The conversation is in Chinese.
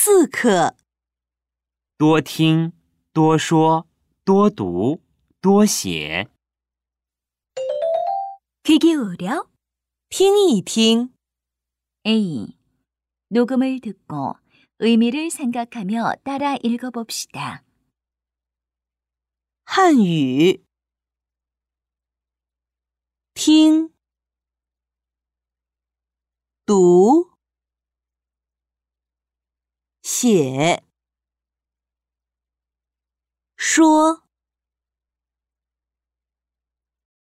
4课。 多听，多说，多读，多写。 귀 기울여. 听一听。 A. 녹음을 듣고 의미를 생각하며 따라 읽어봅시다. 汉语。听，读，写，说。